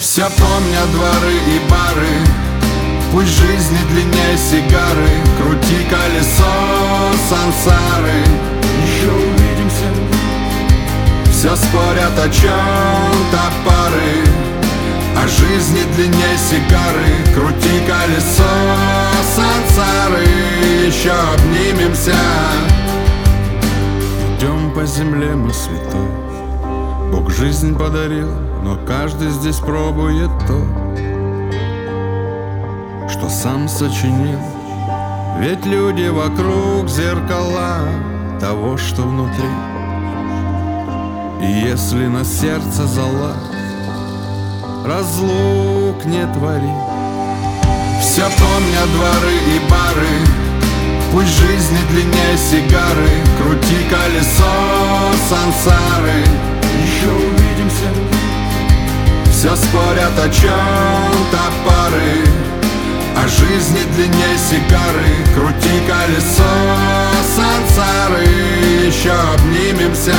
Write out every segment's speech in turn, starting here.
Все помнят дворы и бары, пусть жизни длиннее сигары, крути колесо сансары. Еще увидимся. Все спорят о чем-то пары, а жизни длиннее сигары, крути колесо сансары. Еще обнимемся. Идем по земле мы святой, Бог жизнь подарил, но каждый здесь пробует то, что сам сочинил. Ведь люди вокруг зеркала того, что внутри. И если на сердце зола, разлук не твори. Все помнят дворы и бары, пусть жизни длиннее сигары, крути колесо сансары. Еще увидимся. Все спорят о чем-то пары, а жизни длиннее сигары, крути колесо сансары. Еще обнимемся.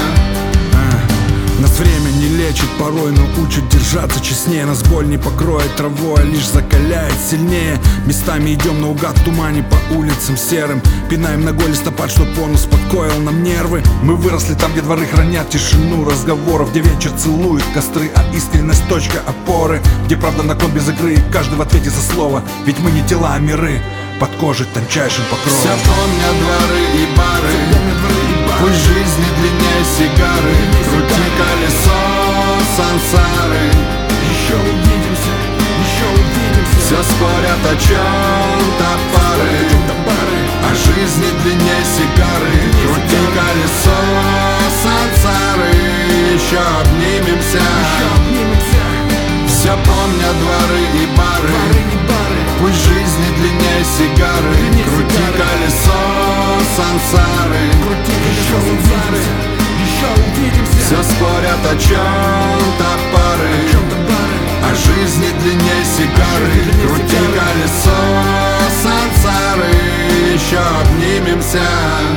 Нас время не лечит порой, но учит держаться честнее. Нас боль не покроет травой, а лишь закаляет сильнее. Местами идем наугад в тумане по улицам серым, пинаем ногой листопад, чтоб он успокоил нам нервы. Мы выросли там, где дворы хранят тишину разговоров, где вечер целует костры, а искренность точка опоры, где правда на кон без игры, и каждый в ответе за слово. Ведь мы не тела, а миры, под кожей тончайшим покровом. Все помнят дворы и бары, пусть жизни длиннее сигары, крути колесо сансары. Еще увидимся, еще увидимся. Все спорят о чем-то пары, а жизни длиннее сигары, крути колесо сансары. Еще обнимемся. Все помнят дворы и бары, пусть жизни длиннее сигары, крути колесо сансары. Все спорят о чем-то пары, а жизни длиннее сигары, крути колесо сансары. Еще обнимемся.